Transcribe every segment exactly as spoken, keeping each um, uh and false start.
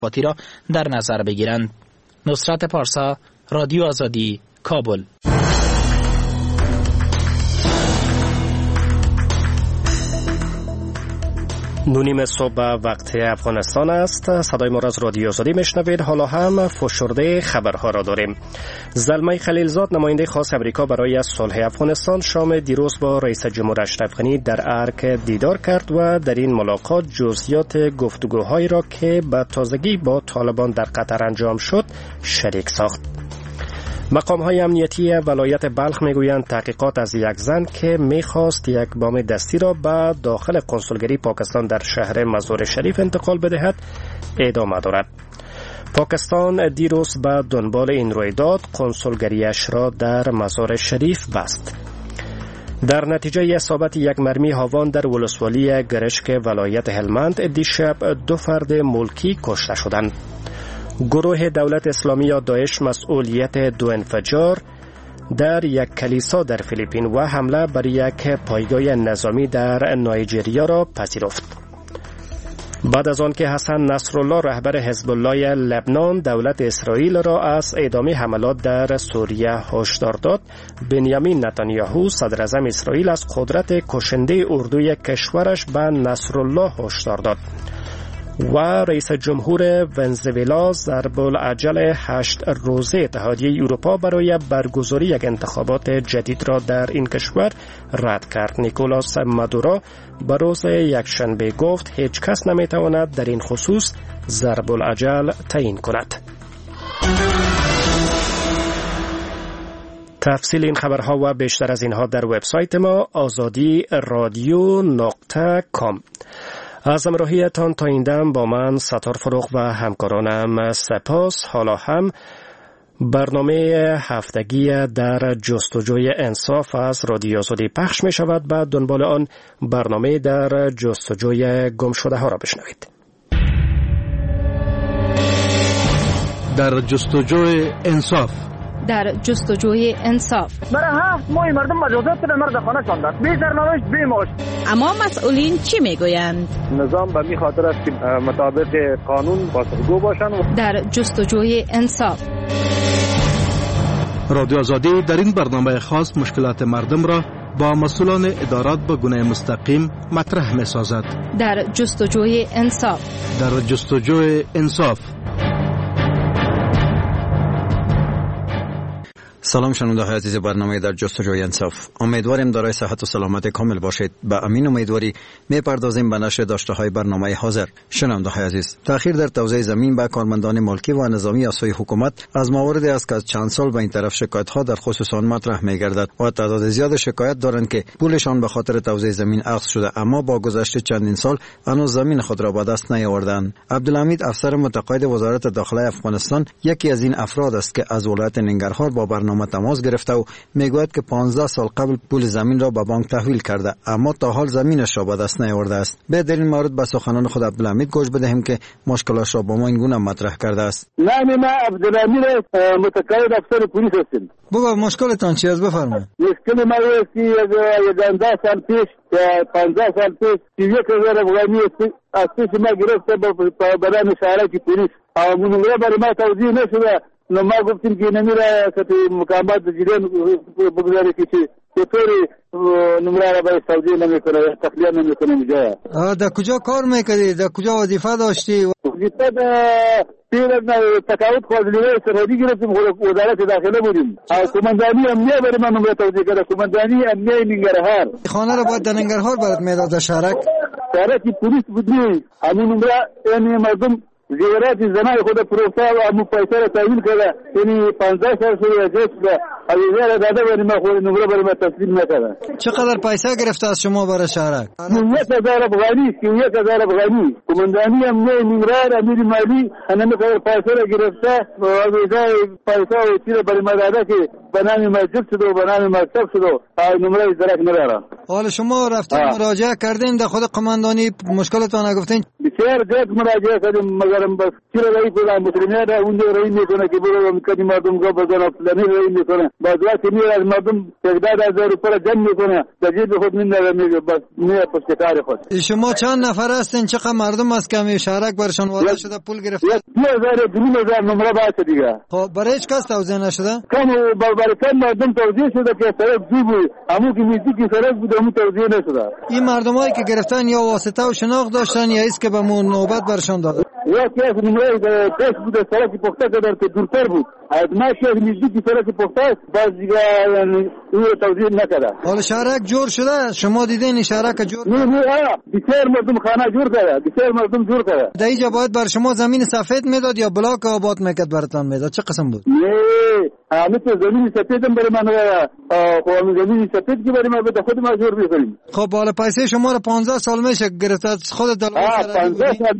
ارتباطی را در نظر بگیرند. نصرت پارسا، رادیو آزادی، کابل. نونیم صبح وقت افغانستان است. صدای ما را از رادیو آزادی میشنوید. حالا هم فشرده خبرها را داریم. زلمه خلیلزاد، نماینده خاص امریکا برای صلح افغانستان، شام دیروز با رئیس جمهور اشرف غنی در ارک دیدار کرد و در این ملاقات جزئیات گفتگوهایی را که به تازگی با طالبان در قطر انجام شد شریک ساخت. مقام‌های امنیتی ولایت بلخ میگویند تحقیقات از یک زن که میخواست یک بام دستی را به داخل کنسولگری پاکستان در شهر مزار شریف انتقال بدهد ادامه دارد. پاکستان دیروز به دنبال این رویداد کنسولگریش را در مزار شریف بست. در نتیجه اصابت یک مرمی هاوان در ولسوالی گرشک ولایت هلمند دیشب دو فرد ملکی کشته شدند. گروه دولت اسلامی یا داعش مسئولیت دو انفجار در یک کلیسا در فیلیپین و حمله بر یک پایگاه نظامی در نایجریا را پذیرفت. بعد از آن که حسن نصرالله رهبر حزب الله لبنان دولت اسرائیل را از ادامه حملات در سوریه هشدار داد، بنیامین نتانیاهو صدر اعظم اسرائیل از قدرت کشنده اردوی کشورش به نصرالله هشدار داد و رئیس جمهور ونزوئلا ضرب العجل هشت روزه اتحادیه اروپا برای برگزاری یک انتخابات جدید را در این کشور رد کرد. نیکولاس مادورو به روز یکشنبه گفت هیچ کس نمیتواند در این خصوص ضرب العجل تعیین کند. تفصیل این خبرها و بیشتر از اینها در وبسایت ما آزادی رادیو نقطه کام. از همراهیتان تا این دم با من ستار فروغ و همکارانم سپاس. حالا هم برنامه هفتگی در جستجوی انصاف از رادیو آزادی پخش می شود. بعد دنبال آن برنامه در جستجوی گم شده ها را بشنوید. در جستجوی انصاف در جستجوی انصاف برای هفت ماه مردم مجازات کردن، مرد خانه شاندن، بی سرنوشت بی معاش. اما مسئولین چی میگویند؟ نظام به می خاطر است که مطابق قانون بازگو باشند. در جستجوی انصاف رادیو آزادی در این برنامه خاص مشکلات مردم را با مسئولان ادارات به گونه مستقیم مطرح می سازد. در جستجوی انصاف در جستجوی انصاف سلام شنونده های عزیز برنامه در جستجوی انصاف. امیدواریم دارای صحت و سلامت کامل باشید. به امین امیدواری میپردازیم به نشر داشته های برنامه حاضر. شنونده های عزیز، تأخیر در توزیع زمین به کارمندان ملکی و نظامی از سوی حکومت از مواردی است که از چند سال به این طرف شکایت ها در خصوص آن مطرح میگردد و تعداد زیاد شکایت دارند که پولشان به خاطر توزیع زمین اخذ شده، اما با گذشت چندین سال هنوز زمین خود را به دست نیاوردند. عبدالحمید افسر متقاعد وزارت داخله افغانستان یکی از این افراد است که از ولایت ننگرهار با برنامه تماس گرفته و میگوید که پانزده سال قبل پول زمین را به بانک تحویل کرده، اما تا حال زمینش را به دست نیاورده است. به در این مورد به سخنان خود عبدالحمید گوش بدهیم که مشکلش را با ما این گونه مطرح کرده است. نام ما عبدالحمید متقاعد افسر پلیس هستم. بگو مشکلتان چی است؟ بفرمایید. مشکل ما است که پانزده سال پیش یا پانزده سال پیش یک هزار افغانی از پیش ما گرفته به بدن شهرکی پلیس و منوره برای ما توضیح نشده. نو ما گفتیم که نمیره که مقامات جریان بگذاره که چطوری نمره را باید توضیح نمیکنه، تخلیه نمیکنه میجا. در کجا کار میکردی؟ در کجا وظیفه داشتی؟ وظیفه پیر تقاعد خواهدلیوه سرحدی گرفتیم، وزارت داخله بودیم. کماندانی امنیه برای من نمره توضیح کرده، کماندانی امنیه ننگرهار. خانه را باید در ننگرهار برات میداد شهرک؟ شهرکی پولیس بودی، همون نمره یعنی مردم زیورات زنای خود پروفتا و امو پیسه را تحویل کرده، یعنی پانزده سال شده جست به عویزه را داده برای ما خود نمره برای ما تسلیم نکرده. چقدر پیسه گرفته از شما برای شهرک؟ یک هزار افغانی، که یک هزار افغانی. کماندانی امنیه نمره امیر مالی همه قدر پیسه را گرفته و عویزه پیسه و چیز برای ما داده که به نام مسجد شده و به نام مکتب شده و نمره ازدراک نداره. حالا شما رفتین مراجعه کردین در خود قماندانی مشکلتون نگفتین؟ بسیار زیاد مراجعه کردیم مگر بس چرا رئیس مسلمانان را اونجا رئیس میکنه که برو میکنی مردم را بزن فلانی رئیس میکنه بعد وقتی میاد از مردم تعداد هزار روپیه جمع میکنه در جیب خود میندازه میگه بس میاد پشت کار خود. شما چند نفر هستین؟ چقدر مردم است که می شهرک برشان وارد شده پول گرفته؟ دو هزار دو هزار نمره باشه دیگه. خب برای هیچ کس توضیح نشده؟ کم برای کم مردم توضیح شده که سرک زی بود همون که میزی که سرک بود همون توضیح نشده. این مردمایی که گرفتن یا واسطه و شناخت داشتن یا است که به مون نوبت برشان داده؟ یا که نمره پیش بود سرک پخته کردن که دورتر بود. از ما شهر میزی که سرک پخته است باز دیگه یعنی او توضیح نکرده. حالا شهرک جور شده؟ شما دیدین این شهرک جور؟ نه نه آه بسیار مردم خانه جور کرده بسیار مردم جور کرده. در اینجا باید بر شما زمین سفید میداد یا بلاک آباد میکرد براتون میداد؟ چه قسم بود؟ نه همه تو زمین سفید هم برای من خب زمین سفید که برای ما بده خود ما جور میکنیم. خب حالا پیسه شما رو پانزده سال میشه گرفته خودت دلار سر پانزده سال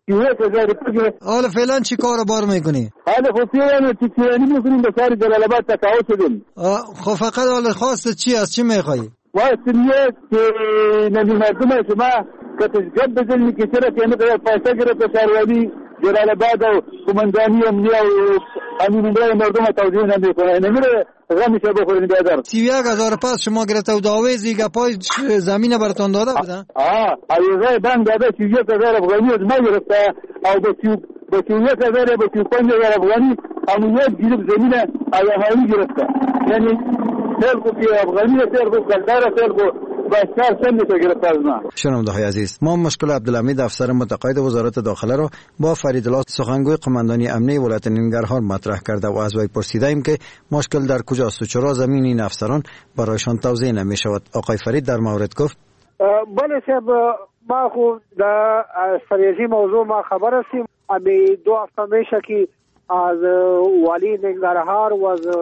میشه. حالا فعلا چی کار بار میکنی؟ حالا خب فعلا چی چی میکنیم به سر جلال آباد تقاعد شدیم. خب فقط حالا خواست چی است؟ چی میخوای؟ واسه نیست که نمی مردم شما که تجربه بزنی که چرا که نمیشه پیسه گرفته شهروندی جلال آباد و قماندانی امنیه و همین نمره مردم توضیح نمیکنه نمیره غمشه بخورین بیادر. سی و یک هزار پس شما گرفته و دعوی زیگه پای زمین براتون داده بودن؟ آه ایوزای بند داده سی و یک هزار افغانی از ما گرفته او به سی و یک هزار به سی و پنج هزار افغانی امنیت گیرب زمین ایوهایی گرفته یعنی سرکو که افغانی سرکو کلدار سرکو بسیار سنده گرفته از ما. شنونده عزیز ما مشکل عبدالحمید افسر متقاعد وزارت داخله را با فریدالله سخنگوی قماندانی امنیه ولایت ننگرهار مطرح کرده و از وی پرسیدیم که مشکل در کجاست و چرا زمین این افسران برایشان توزیع نمی شود. آقای فرید در مورد گفت بله صاحب ما خو در فریضی موضوع ما خبر هستیم. امی دو هفته میشه که از والی ننگرهار و از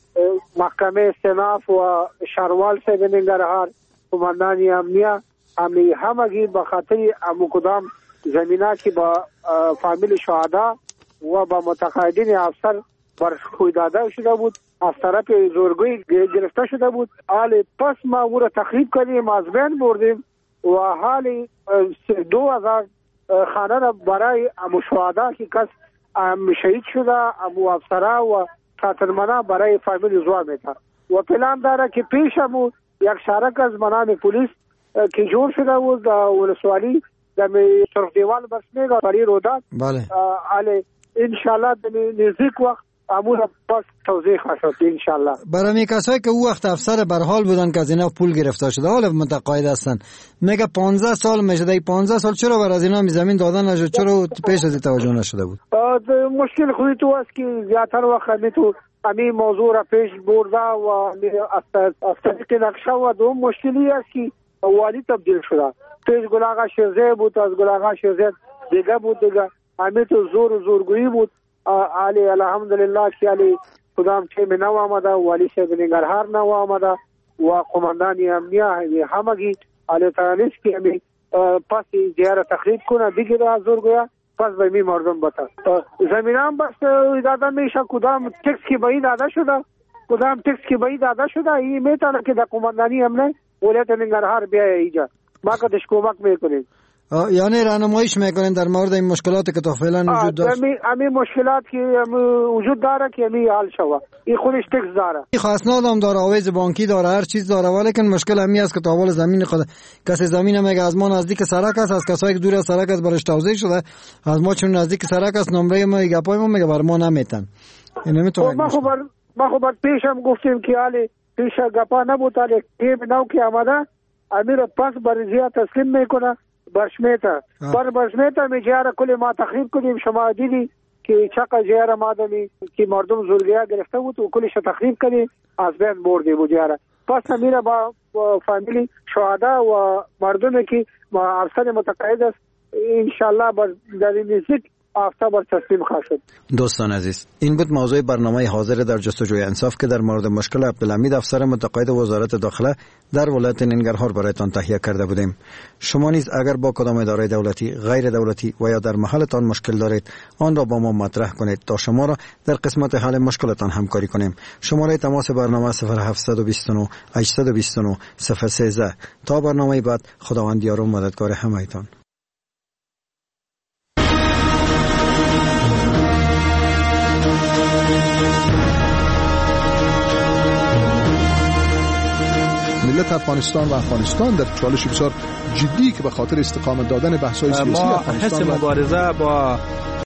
محکمه استناف و شهروال صاحب ننگرهار قماندانی امنیه امی همگی به خاطر امو کدام زمینه که با فامیل شهدا و با متقاعدین افسر برخوی داده شده بود از طرف زورگوی گرفته شده بود. حال پس ما او را تخریب کردیم از بین بردیم و حال دو هزار خانه را برای امو شهدا که کس شهید شده امو افسره و خاطرمنه برای فامیل زوا میده و پلان داره که پیش امو یک شارک از منام پولیس که جور شده بود ولسوالی در طرف دیوال بس میگه برای رودات. بله علی انشالله در نزدیک وقت امور پس توضیح خواهد انشالله. برای کسایی که او وقت افسر برحال بودن که از اینا پول گرفته شده حالا متقاعد هستن میگه پانزده سال میشه در پانزده سال چرا بر از اینا زمین دادن نشد؟ چرا پیش از توجه نشده بود؟ مشکل خودی تو است که زیادتر وقت می تو امی موضوع را پیش برده و از طریق نقشه و دوم مشکلی است که والی تبدیل شده. پیش گل آقا شیرزه بود از گل آقا شیرزه دیگه بود دیگه امی تو زور و زورگویی بود. علی الحمدلله که علی کدام تیم نو آمده والی صاحب ننگرهار نو آمده و قماندانی امنیه همگی علی تانیس که امی پس دیاره تخریب کنه بگیره از زورگویا پس به می مردم بتا زمینم بس داده میشه کدام تکس که به این داده شده کدام تکس که به این داده شده این میتونه که در قماندانی امنیه ولایت ننگرهار بیایه اینجا ما کدش کمک میکنیم. یعنی راهنماییش میکنین در مورد این مشکلاتی که تا فعلا وجود داشت؟ همین مشکلات که وجود داره که همین حل شوه این خودش تکس داره خاصناد هم داره آویز بانکی داره هر چیز داره ولیکن مشکل همی است که تا اول زمین خود کسی زمین میگه از ما نزدیک سرک است از کسایی که دور از سرک است برش توزیع شده از ما چون نزدیک سرک است نمره ما گپای ما میگه بر ما نمیتن این نمیتونه. ما خب ما خب پیش هم گفتیم که حالی پیش گپا نبود حالی تیم نو که آمده امیر پس برزیه تسلیم میکنه برشمیتا بر برشمیتا می جاره کلی ما تخریب کردیم شما دیدی که چقدر جاره ما دمی که مردم زورگیا گرفته بود و کلیش تخریب کردیم از بین بردیم جاره. پس میره با فامیلی شهدا و مردمی که ما افسر متقاعد است انشالله در نزدیک هفته بر تسلیم خواهد شد. دوستان عزیز، این بود موضوع برنامه حاضر در جستجوی انصاف که در مورد مشکل عبدالحمید افسر متقاعد وزارت داخله در ولایت ننگرهار برایتان تهیه کرده بودیم. شما نیز اگر با کدام اداره دولتی، غیر دولتی و یا در محلتان مشکل دارید، آن را با ما مطرح کنید تا شما را در قسمت حل مشکلتان همکاری کنیم. شماره تماس برنامه صفر هفت دو نه هشت دو نه صفر یک سه. تا برنامه بعد، خداوند یار و مددگار همه‌تان. ملت افغانستان و افغانستان در چالش بسیار جدی که به خاطر استقامت دادن بحث‌های سیاسی ما افغانستان حس مبارزه با